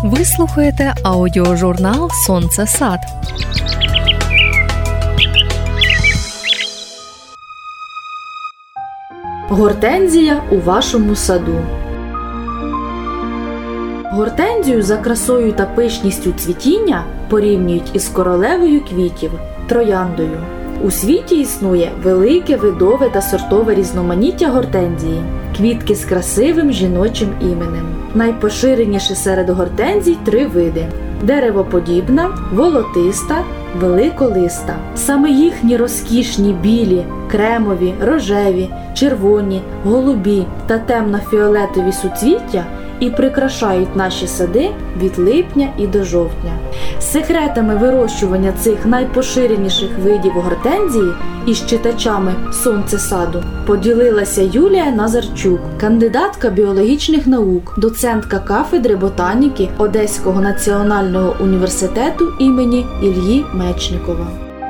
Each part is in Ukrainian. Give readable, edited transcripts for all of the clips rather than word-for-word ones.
Ви слухаєте аудіожурнал «Сонце-сад». Гортензія у вашому саду. Гортензію за красою та пишністю цвітіння порівнюють із королевою квітів – трояндою. У світі існує велике видове та сортове різноманіття гортензії – квітки з красивим жіночим іменем. Найпоширеніші серед гортензій три види – деревоподібна, волотиста, великолиста. Саме їхні розкішні білі, кремові, рожеві, червоні, голубі та темно-фіолетові суцвіття і прикрашають наші сади від липня і до жовтня. Секретами вирощування цих найпоширеніших видів гортензії із читачами «Сонце-саду» поділилася Юлія Назарчук, кандидатка біологічних наук, доцентка кафедри ботаніки Одеського національного університету імені Іллі Мечникова.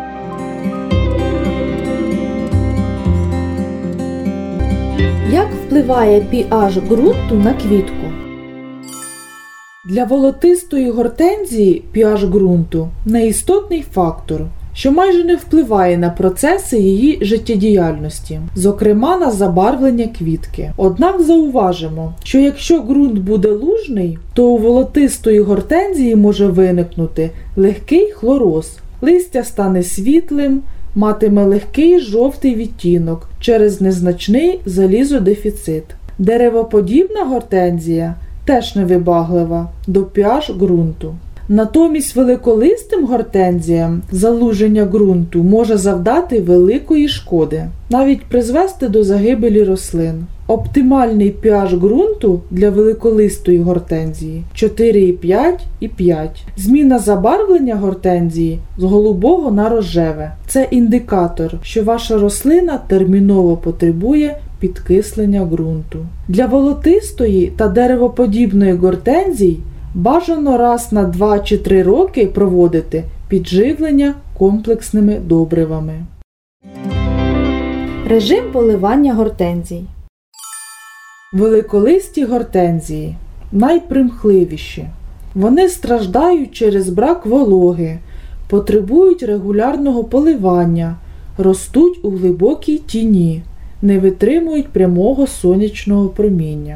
Як впливає pH ґрунту на квітку? Для волотистої гортензії pH ґрунту – неістотний фактор, що майже не впливає на процеси її життєдіяльності, зокрема на забарвлення квітки. Однак зауважимо, що якщо ґрунт буде лужний, то у волотистої гортензії може виникнути легкий хлороз, листя стане світлим, матиме легкий жовтий відтінок через незначний залізодефіцит. Деревоподібна гортензія теж невибаглива до pH ґрунту. Натомість великолистим гортензіям залуження ґрунту може завдати великої шкоди, навіть призвести до загибелі рослин. Оптимальний pH ґрунту для великолистої гортензії 4,5 і 5. Зміна забарвлення гортензії з голубого на рожеве – це індикатор, що ваша рослина терміново потребує підкислення ґрунту. Для волотистої та деревоподібної гортензій бажано раз на 2 чи 3 роки проводити підживлення комплексними добривами. Режим поливання гортензій. Великолисті гортензії найпримхливіші. Вони страждають через брак вологи, потребують регулярного поливання, ростуть у глибокій тіні, не витримують прямого сонячного проміння.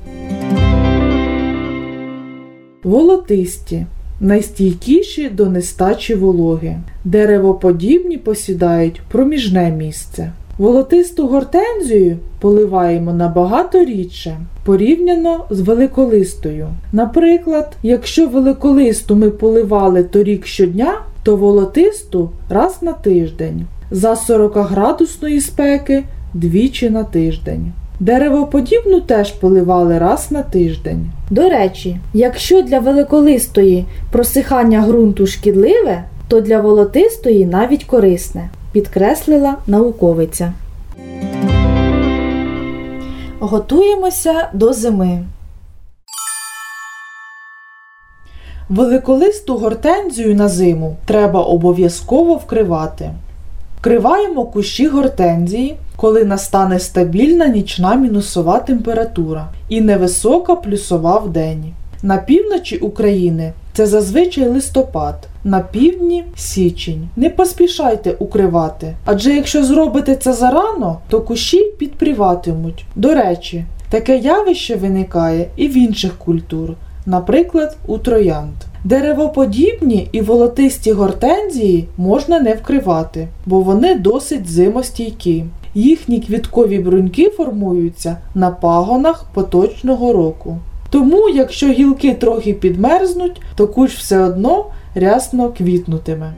Волотисті – найстійкіші до нестачі вологи. Деревоподібні посідають проміжне місце. Волотисту гортензію поливаємо набагато рідше, порівняно з великолистою. Наприклад, якщо великолисту ми поливали торік щодня, то волотисту раз на тиждень. За 40-градусної спеки двічі на тиждень. Деревоподібну теж поливали раз на тиждень. До речі, якщо для великолистої просихання ґрунту шкідливе, то для волотистої навіть корисне, підкреслила науковиця. Готуємося до зими. Великолисту гортензію на зиму треба обов'язково вкривати. Вкриваємо кущі гортензії, коли настане стабільна нічна мінусова температура і невисока плюсова вдень. На півночі України це зазвичай листопад, на півдні – січень. Не поспішайте укривати, адже якщо зробите це зарано, то кущі підпріватимуть. До речі, таке явище виникає і в інших культур, наприклад, у троянд. Деревоподібні і волотисті гортензії можна не вкривати, бо вони досить зимостійкі. Їхні квіткові бруньки формуються на пагонах поточного року. Тому, якщо гілки трохи підмерзнуть, то кущ все одно рясно квітнутиме.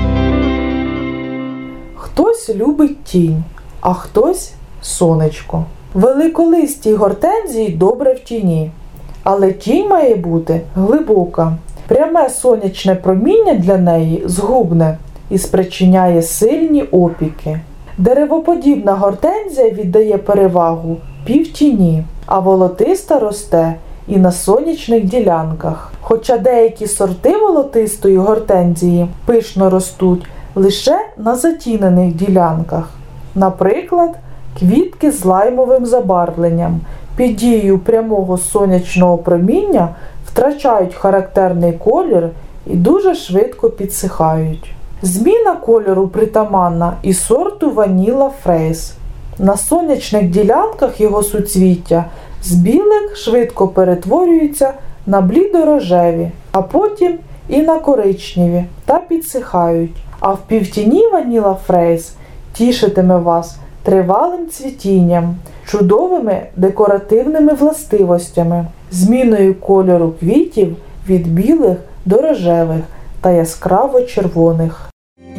Хтось любить тінь, а хтось – сонечко. Великолисті гортензії добре в тіні, але тінь має бути глибока. Пряме сонячне проміння для неї згубне і спричиняє сильні опіки. Деревоподібна гортензія віддає перевагу півтіні, а волотиста росте і на сонячних ділянках. Хоча деякі сорти волотистої гортензії пишно ростуть лише на затінених ділянках. Наприклад, квітки з лаймовим забарвленням під дією прямого сонячного проміння втрачають характерний колір і дуже швидко підсихають. Зміна кольору притаманна і сорту Vanilla Fraise. На сонячних ділянках його суцвіття з білих швидко перетворюються на блідо-рожеві, а потім і на коричневі та підсихають. А в півтіні Vanilla Fraise тішитиме вас тривалим цвітінням, чудовими декоративними властивостями, зміною кольору квітів від білих до рожевих та яскраво-червоних.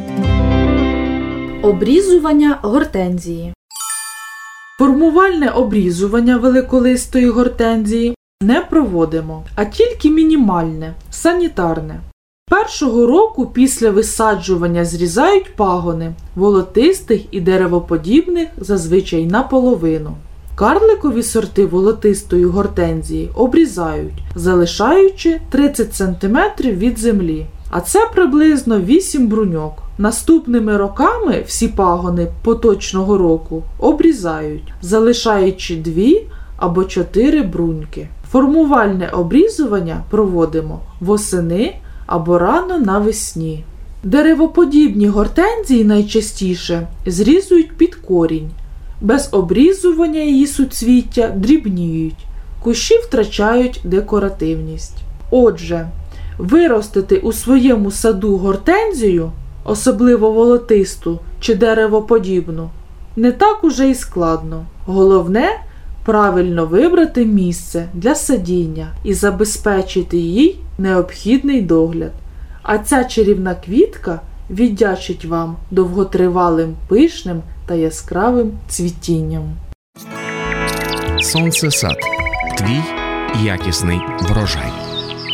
Обрізування гортензії. Формувальне обрізування великолистої гортензії не проводимо, а тільки мінімальне, санітарне. Першого року після висаджування зрізають пагони, волотистих і деревоподібних зазвичай наполовину. Карликові сорти волотистої гортензії обрізають, залишаючи 30 см від землі. А це приблизно 8 бруньок. Наступними роками всі пагони поточного року обрізають, залишаючи 2 або 4 бруньки. Формувальне обрізування проводимо восени або рано навесні. Деревоподібні гортензії найчастіше зрізують під корінь. Без обрізування її суцвіття дрібніють, кущі втрачають декоративність. Отже, виростити у своєму саду гортензію, особливо волотисту чи деревоподібну, не так уже й складно. Головне – правильно вибрати місце для садіння і забезпечити їй необхідний догляд. А ця чарівна квітка віддячить вам довготривалим, пишним та яскравим цвітінням. Сонцесад. Твій якісний врожай.